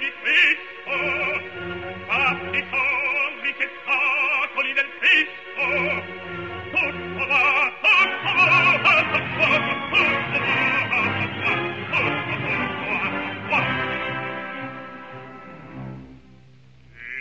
di Cristo, fatti torri che scatoli del Cristo, tutto va, tutto va, tutto va, tutto va. E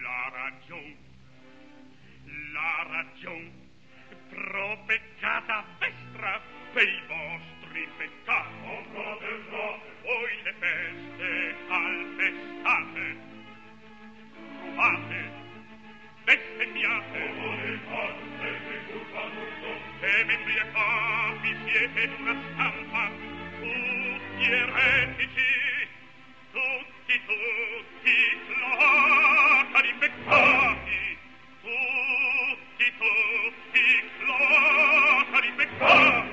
la ragion, propeccata vestra, pei vostri peccati. Voi le feste calpestate, rubate, bestemmiate, e mentre i capi siete d'una stampa, tutti eretici, tutti cloacari peccati, tutti cloacari peccati.